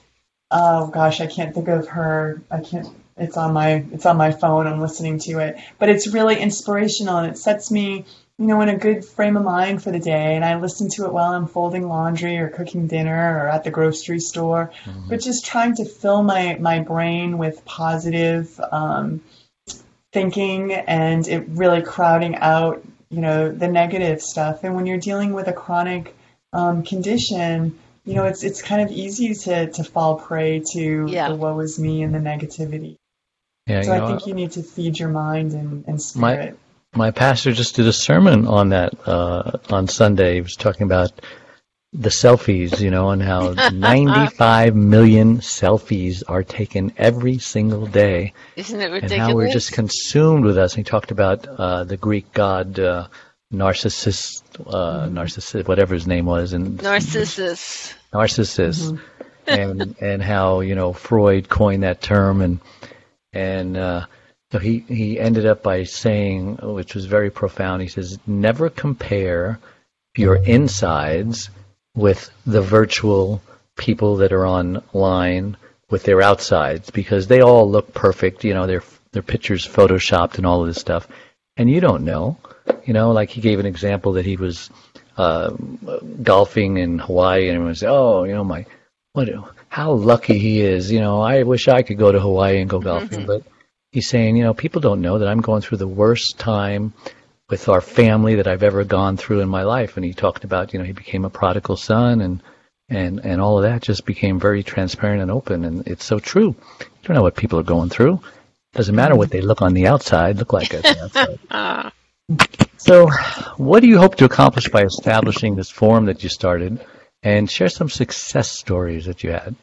Oh gosh, I can't think of her. I can't. It's on my. It's on my phone. I'm listening to it, but it's really inspirational and it sets me, you know, in a good frame of mind for the day. And I listen to it while I'm folding laundry or cooking dinner or at the grocery store, Mhm. but just trying to fill my my brain with positive um, thinking and it really crowding out, you know, the negative stuff. And when you're dealing with a chronic um, condition, you know, it's it's kind of easy to, to fall prey to Yeah. the woe is me and the negativity. Yeah, So you I know, think you need to feed your mind and, and My- spirit. my pastor just did a sermon on that uh, on Sunday. He was talking about the selfies, you know, and how ninety-five million selfies are taken every single day, Isn't it and ridiculous? how we're just consumed with us. And he talked about uh, the Greek god uh, Narcissus, uh, Narcissus, whatever his name was, and Narcissus. Narcissus, and and how you know Freud coined that term, and and uh, So he, he ended up by saying, which was very profound, he says, never compare your insides with the virtual people that are online with their outsides, because they all look perfect, you know, their their pictures photoshopped and all of this stuff, and you don't know, you know, like he gave an example that he was uh, golfing in Hawaii, and everyone said, oh, you know, my, what, how lucky he is, you know, I wish I could go to Hawaii and go golfing, but he's saying, you know, people don't know that I'm going through the worst time with our family that I've ever gone through in my life, and he talked about, you know, he became a prodigal son, and And and all of that just became very transparent and open, and it's so true. You don't know what people are going through. Doesn't matter what they look on the outside, look like on the outside. So, what do you hope to accomplish by establishing this forum that you started? And share some success stories that you had.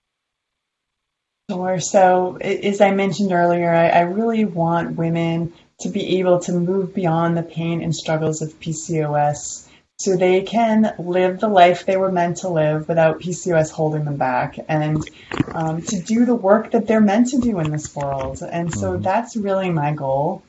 Sure. So, as I mentioned earlier, I, I really want women to be able to move beyond the pain and struggles of P C O S, so they can live the life they were meant to live without P C O S holding them back, and um, to do the work that they're meant to do in this world. And so mm-hmm. that's really my goal.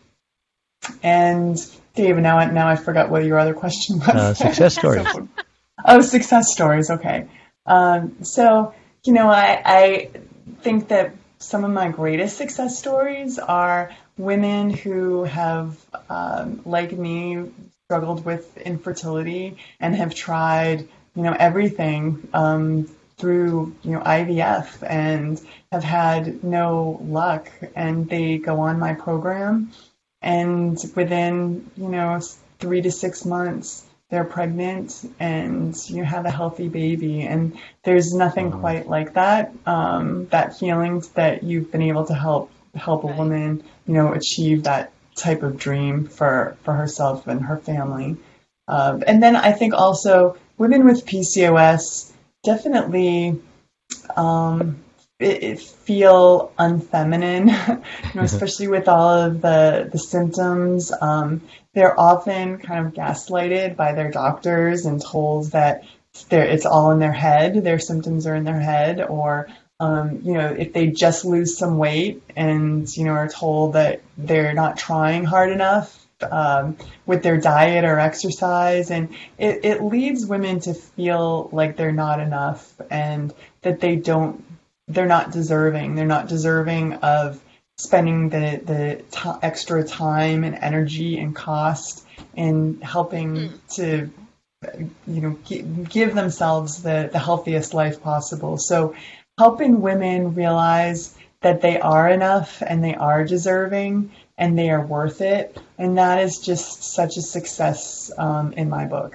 And Dave, now I, now I forgot what your other question was. Uh, success stories. so, oh, success stories. Okay. Um, so, you know, I, I think that some of my greatest success stories are women who have, um, like me, struggled with infertility and have tried, you know, everything um, through, you know, I V F and have had no luck. And they go on my program, and within, you know, three to six months, they're pregnant and you have a healthy baby. And there's nothing mm-hmm. quite like that. Um, that feeling that you've been able to help help a right. woman, you know, achieve that type of dream for, for herself and her family. Um, and then I think also women with P C O S definitely um, it, it feel unfeminine, you know, especially with all of the, the symptoms. Um, they're often kind of gaslighted by their doctors and told that they're, it's all in their head, their symptoms are in their head, or Um, you know, if they just lose some weight and, you know, are told that they're not trying hard enough um, with their diet or exercise. And it, it leads women to feel like they're not enough and that they don't, they're not deserving. They're not deserving of spending the, the t- extra time and energy and cost in helping mm. to, you know, g- give themselves the, the healthiest life possible. So, helping women realize that they are enough and they are deserving and they are worth it. And that is just such a success um, in my book.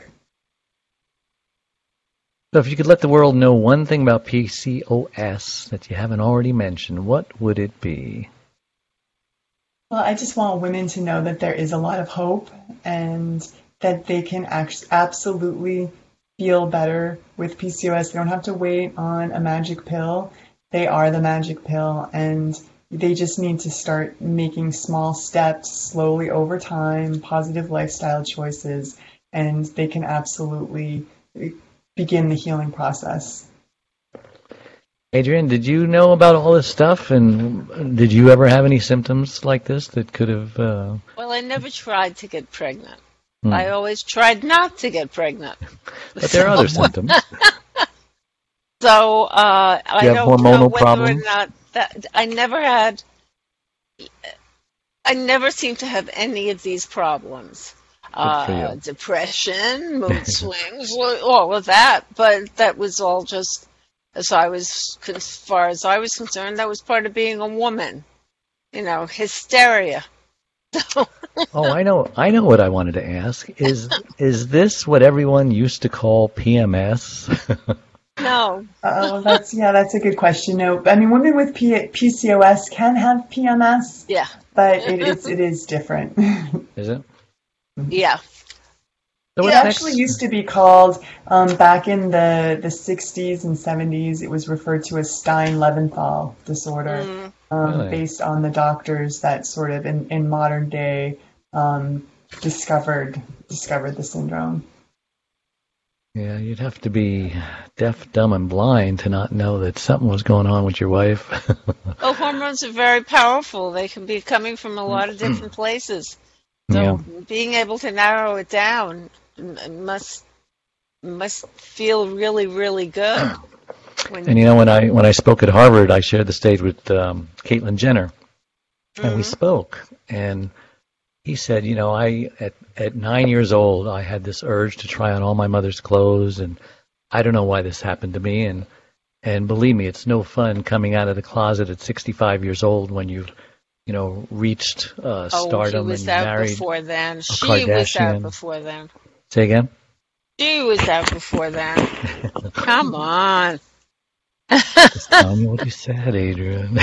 So if you could let the world know one thing about P C O S that you haven't already mentioned, what would it be? Well, I just want women to know that there is a lot of hope and that they can act- absolutely feel better with P C O S. They don't have to wait on a magic pill. They are the magic pill, and they just need to start making small steps slowly over time, positive lifestyle choices, and they can absolutely begin the healing process. Adrienne, did you know about all this stuff, and did you ever have any symptoms like this that could have... Uh... Well, I never tried to get pregnant. Hmm. I always tried not to get pregnant. But there are other symptoms. So uh, I don't know whether problems? or not that I never had. I never seem to have any of these problems. Uh, depression, mood swings, all of that. But that was all just, as I was, as far as I was concerned, that was part of being a woman. You know, hysteria. Oh, I know. I know what I wanted to ask. Is is this what everyone used to call P M S? No. Oh, that's yeah, that's a good question. No, I mean, women with P- PCOS can have P M S. Yeah. But it is it is different. Is it? Yeah. So it actually next? used to be called, um, back in the, the sixties and seventies, it was referred to as Stein-Leventhal disorder, mm. um, really? based on the doctors that sort of in, in modern day um, discovered discovered the syndrome. Yeah, you'd have to be deaf, dumb, and blind to not know that something was going on with your wife. Oh, hormones are very powerful. They can be coming from a lot of different places. So Yeah. being able to narrow it down must must feel really, really good. When And you know, when I when I spoke at Harvard, I shared the stage with um, Caitlyn Jenner, and mm-hmm. we spoke. And he said, you know, I at at nine years old, I had this urge to try on all my mother's clothes, and I don't know why this happened to me. And and believe me, it's no fun coming out of the closet at sixty-five years old when you've, you know, reached uh, oh, stardom he was and out married before then. a She Kardashian. was out before then. Say again? She was out before then. Come on. Just tell me what you said, Adrian.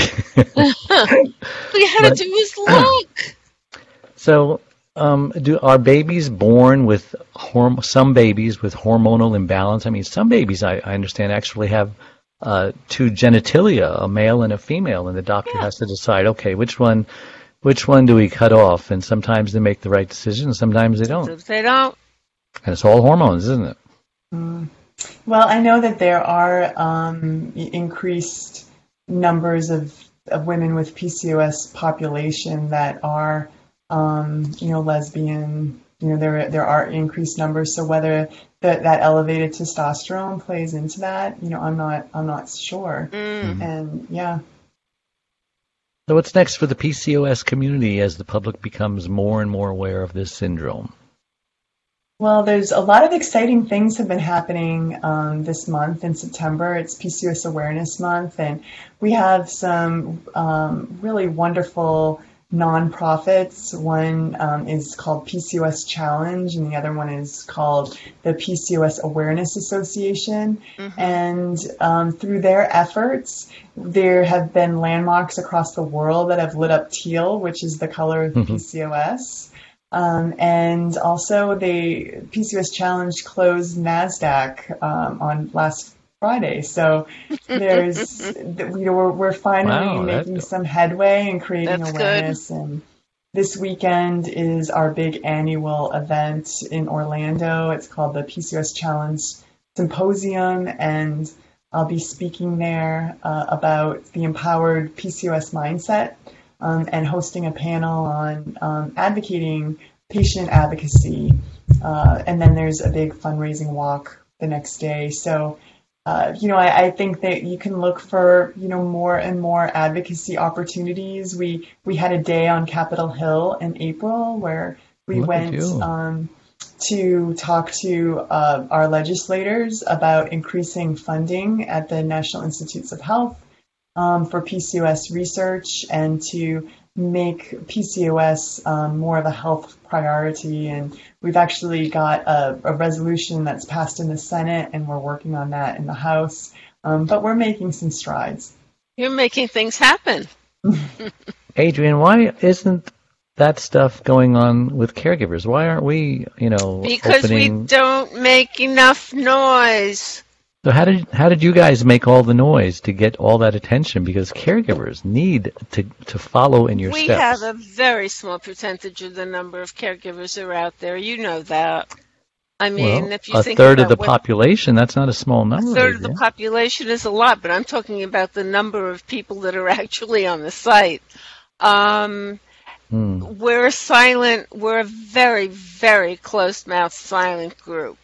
We had But- to do his look. So, um, do are babies born with horm- some babies with hormonal imbalance? I mean, some babies, I, I understand, actually have uh, two genitalia, a male and a female, and the doctor Yeah. has to decide, okay, which one, which one do we cut off? And sometimes they make the right decision, and sometimes they don't. If they don't, And it's all hormones, isn't it? Mm. Well, I know that there are um, increased numbers of, of women with P C O S population that are, um, you know, lesbian. You know, there there are increased numbers. So whether that, that elevated testosterone plays into that, you know, I'm not I'm not sure. mm. And yeah. So what's next for the P C O S community as the public becomes more and more aware of this syndrome? Well, there's a lot of exciting things have been happening um, this month in September. It's P C O S Awareness Month, and we have some um, really wonderful nonprofits. One um, is called P C O S Challenge, and the other one is called the P C O S Awareness Association. Mm-hmm. And um, through their efforts, there have been landmarks across the world that have lit up teal, which is the color of Mhm. P C O S. Um, and also, the P C O S Challenge closed NASDAQ um, on last Friday. So there's, you know, we're, we're finally Wow, making that's- some headway and creating That's good. awareness. And this weekend is our big annual event in Orlando. It's called the P C O S Challenge Symposium, and I'll be speaking there uh, about the empowered P C O S mindset. Um, and hosting a panel on um, advocating patient advocacy. Uh, and then there's a big fundraising walk the next day. So, uh, you know, I, I think that you can look for, you know, more and more advocacy opportunities. We we had a day on Capitol Hill in April where we Look at went you. um, to talk to uh, our legislators about increasing funding at the National Institutes of Health Um, for P C O S research and to make P C O S um, more of a health priority. And we've actually got a, a resolution that's passed in the Senate, and we're working on that in the House. Um, but we're making some strides. You're making things happen. Adrian, why isn't that stuff going on with caregivers? Why aren't we, you know, Because opening... we don't make enough noise. So how did how did you guys make all the noise to get all that attention? Because caregivers need to to follow in your We steps. have a very small percentage of the number of caregivers that are out there. You know that. I mean, well, if you a think third of about the what- population, that's not a small number. A third of the Adrian. population is a lot, but I'm talking about the number of people that are actually on the site. Um, Hmm. we're a silent, we're a very, very close-mouthed silent group.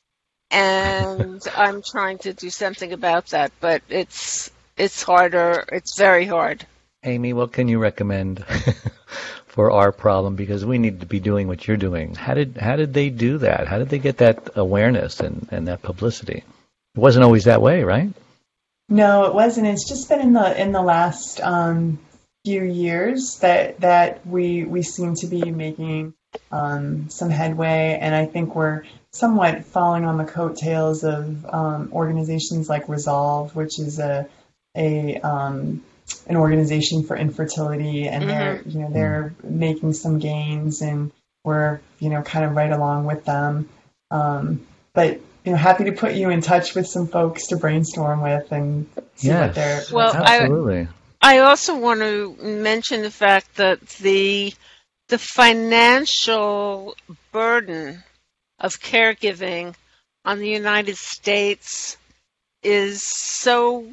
And I'm trying to do something about that, but it's it's harder. It's very hard. Amy, what can you recommend for our problem? Because we need to be doing what you're doing. How did how did they do that? How did they get that awareness and, and that publicity? It wasn't always that way, right? No, it wasn't. It's just been in the in the last um, few years that that we we seem to be making um, some headway, and I think we're somewhat falling on the coattails of um, organizations like Resolve, which is a a um, an organization for infertility, and Mhm. they're you know they're making some gains, and we're you know kind of right along with them. Um, but you know, happy to put you in touch with some folks to brainstorm with and see Yes. what they're. Well, I- Absolutely. I also want to mention the fact that the the financial burden of caregiving on the United States is so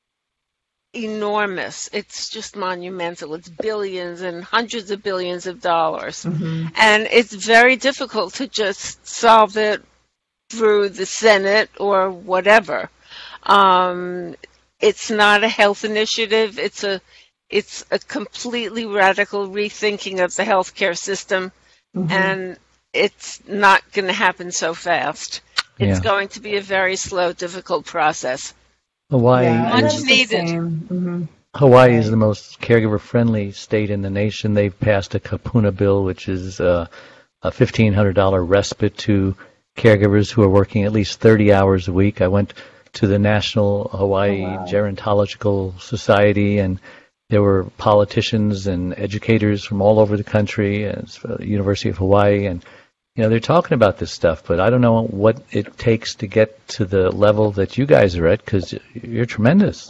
enormous. It's just monumental. It's billions and hundreds of billions of dollars. Mm-hmm. And it's very difficult to just solve it through the Senate or whatever. Um, it's not a health initiative. It's a it's a completely radical rethinking of the healthcare system, mm-hmm. and it's not going to happen so fast. It's yeah. going to be a very slow, difficult process. Hawaii, yeah, is, much needed. Mm-hmm. Hawaii is the most caregiver-friendly state in the nation. They've passed a Kapuna bill, which is uh, a fifteen hundred dollars respite to caregivers who are working at least thirty hours a week. I went to the National Hawaii oh, wow. Gerontological Society, and there were politicians and educators from all over the country, and the University of Hawaii, and you know, they're talking about this stuff, but I don't know what it takes to get to the level that you guys are at, because you're tremendous.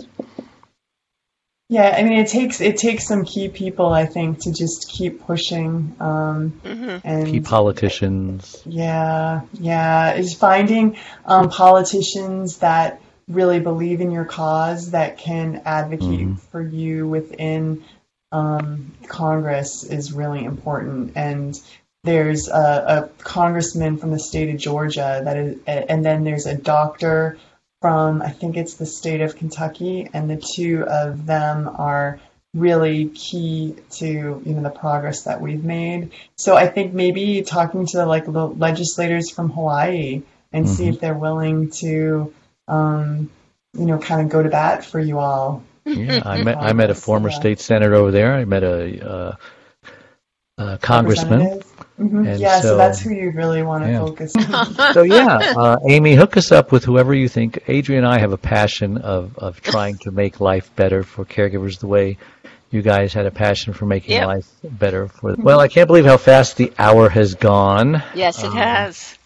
Yeah, I mean, it takes it takes some key people, I think, to just keep pushing. Um, mm-hmm. and key politicians. Yeah, yeah. Is finding um, politicians that really believe in your cause, that can advocate mm-hmm. for you within um, Congress is really important. And there's a, a congressman from the state of Georgia that is, and then there's a doctor from, I think it's the state of Kentucky, and the two of them are really key to, you know, the progress that we've made. So I think maybe talking to like the legislators from Hawaii and mm-hmm. see if they're willing to, um, you know, kind of go to bat for you all. Yeah, I met I met a former yeah. state senator over there. I met a, uh, a congressman. Mm-hmm. Yeah, so, so that's who you really want to yeah. focus on. So yeah, uh, Amy, hook us up with whoever you think. Adrian and I have a passion of, of trying to make life better for caregivers the way you guys had a passion for making yep. life better for them. Well, I can't believe how fast the hour has gone. Yes, it um, has.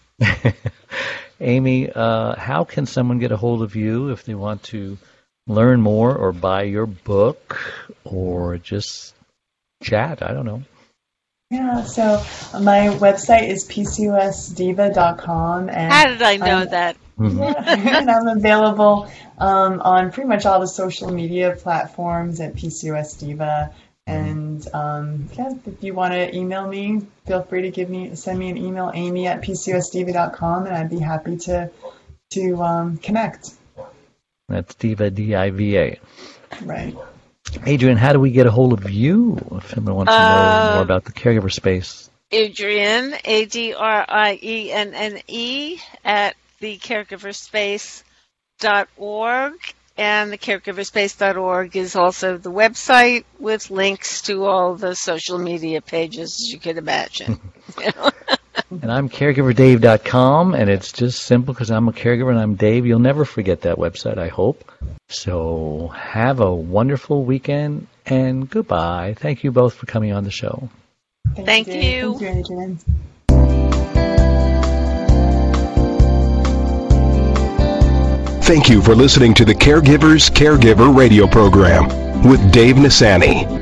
Amy, uh, how can someone get a hold of you if they want to learn more or buy your book or just chat? I don't know. Yeah, so my website is P C O S diva dot com. And how did I know I'm, that? Yeah, and I'm available um, on pretty much all the social media platforms at P C O S Diva. And um, yeah, if you want to email me, feel free to give me send me an email, Amy at P C O S diva dot com, and I'd be happy to to um, connect. That's Diva, D I V A. Right. Adrian, how do we get a hold of you if someone wants to know uh, more about the caregiver space? Adrienne, A D R I E N N E, at the caregiver space dot org. And the caregiver space dot org is also the website with links to all the social media pages you could imagine. And I'm caregiver dave dot com, and it's just simple because I'm a caregiver and I'm Dave. You'll never forget that website, I hope. So have a wonderful weekend, and goodbye. Thank you both for coming on the show. Thank, Thank you. you. Thank you, Adrian. Thank you for listening to the Caregivers Caregiver Radio Program with Dave Nassaney.